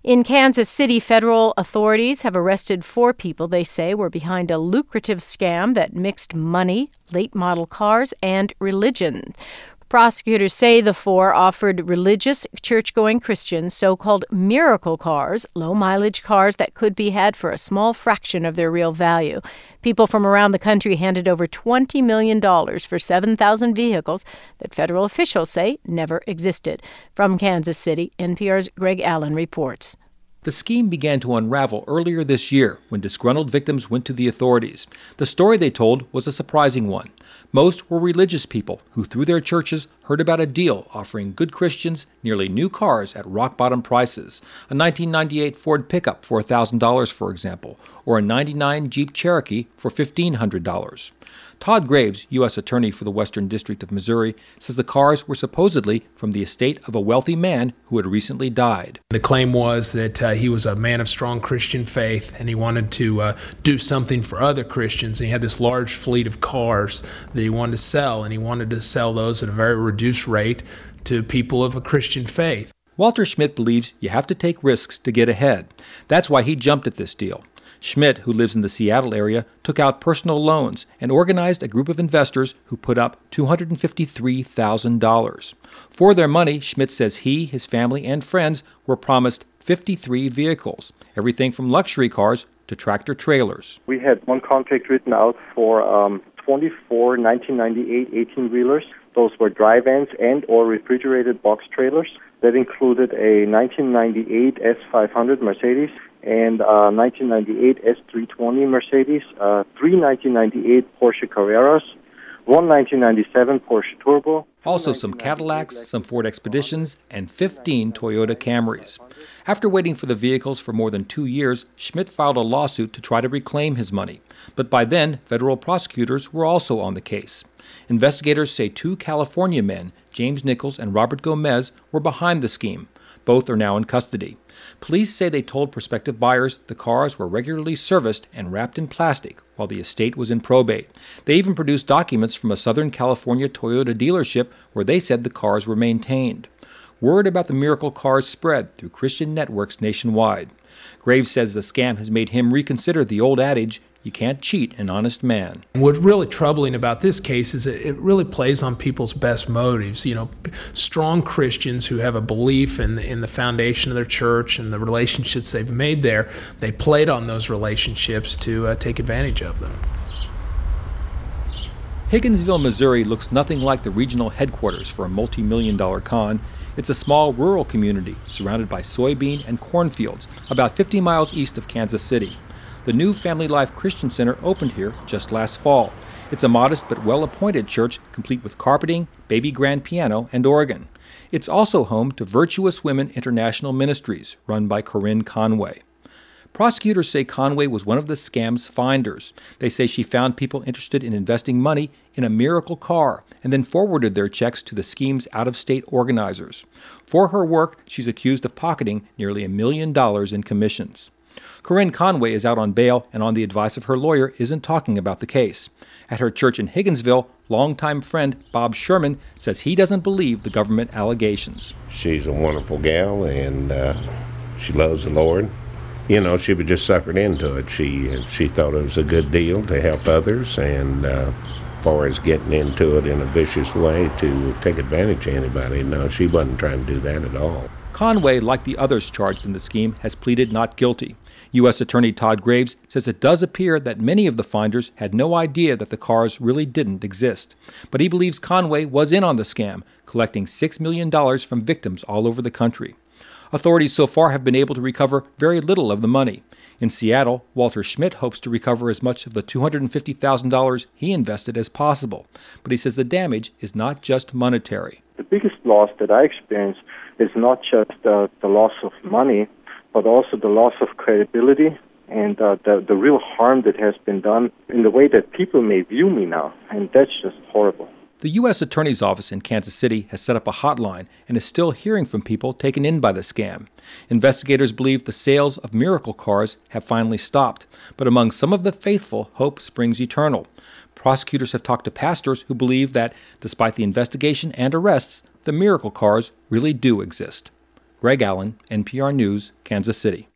In Kansas City, federal authorities have arrested 4 people they say were behind a lucrative scam that mixed money, late-model cars, and religion. Prosecutors say the 4 offered religious, church-going Christians so-called miracle cars, low-mileage cars that could be had for a small fraction of their real value. People from around the country handed over $20 million for 7,000 vehicles that federal officials say never existed. From Kansas City, NPR's Greg Allen reports. The scheme began to unravel earlier this year when disgruntled victims went to the authorities. The story they told was a surprising one. Most were religious people who, through their churches, heard about a deal offering good Christians nearly new cars at rock-bottom prices. A 1998 Ford pickup for $1,000, for example, or a '99 Jeep Cherokee for $1,500. Todd Graves, U.S. Attorney for the Western District of Missouri, says the cars were supposedly from the estate of a wealthy man who had recently died. The claim was that he was a man of strong Christian faith, and he wanted to do something for other Christians. He had this large fleet of cars that he wanted to sell, and he wanted to sell those at a very reduced rate to people of a Christian faith. Walter Schmidt believes you have to take risks to get ahead. That's why he jumped at this deal. Schmidt, who lives in the Seattle area, took out personal loans and organized a group of investors who put up $253,000. For their money, Schmidt says he, his family, and friends were promised 53 vehicles, everything from luxury cars to tractor-trailers. We had one contract written out for 24 1998 18-wheelers. Those were dry vans and or refrigerated box trailers. That included a 1998 S500 Mercedes and 1998 S320 Mercedes, 3 1998 Porsche Carreras, 1 1997 Porsche Turbo. Also some Cadillacs, some Ford Expeditions, and 15 Toyota Camrys. After waiting for the vehicles for more than 2 years, Schmidt filed a lawsuit to try to reclaim his money. But by then, federal prosecutors were also on the case. Investigators say 2 California men, James Nichols and Robert Gomez, were behind the scheme. Both are now in custody. Police say they told prospective buyers the cars were regularly serviced and wrapped in plastic while the estate was in probate. They even produced documents from a Southern California Toyota dealership where they said the cars were maintained. Word about the miracle cars spread through Christian networks nationwide. Graves says the scam has made him reconsider the old adage, you can't cheat an honest man. What's really troubling about this case is it really plays on people's best motives. You know, strong Christians who have a belief in the foundation of their church and the relationships they've made there, they played on those relationships to take advantage of them. Higginsville, Missouri looks nothing like the regional headquarters for a multi-million-dollar con. It's a small rural community surrounded by soybean and cornfields about 50 miles east of Kansas City. The new Family Life Christian Center opened here just last fall. It's a modest but well-appointed church, complete with carpeting, baby grand piano, and organ. It's also home to Virtuous Women International Ministries, run by Corinne Conway. Prosecutors say Conway was one of the scam's finders. They say she found people interested in investing money in a miracle car and then forwarded their checks to the scheme's out-of-state organizers. For her work, she's accused of pocketing nearly $1 million in commissions. Corinne Conway is out on bail and on the advice of her lawyer isn't talking about the case. At her church in Higginsville, longtime friend Bob Sherman says he doesn't believe the government allegations. She's a wonderful gal and she loves the Lord. You know, she was just suckered into it. She thought it was a good deal to help others, and as far as getting into it in a vicious way to take advantage of anybody, no, she wasn't trying to do that at all. Conway, like the others charged in the scheme, has pleaded not guilty. U.S. Attorney Todd Graves says it does appear that many of the finders had no idea that the cars really didn't exist. But he believes Conway was in on the scam, collecting $6 million from victims all over the country. Authorities so far have been able to recover very little of the money. In Seattle, Walter Schmidt hopes to recover as much of the $250,000 he invested as possible. But he says the damage is not just monetary. The biggest loss that I experienced is not just the loss of money, but also the loss of credibility and the real harm that has been done in the way that people may view me now. And that's just horrible. The U.S. Attorney's Office in Kansas City has set up a hotline and is still hearing from people taken in by the scam. Investigators believe the sales of miracle cars have finally stopped, but among some of the faithful, hope springs eternal. Prosecutors have talked to pastors who believe that, despite the investigation and arrests, the miracle cars really do exist. Greg Allen, NPR News, Kansas City.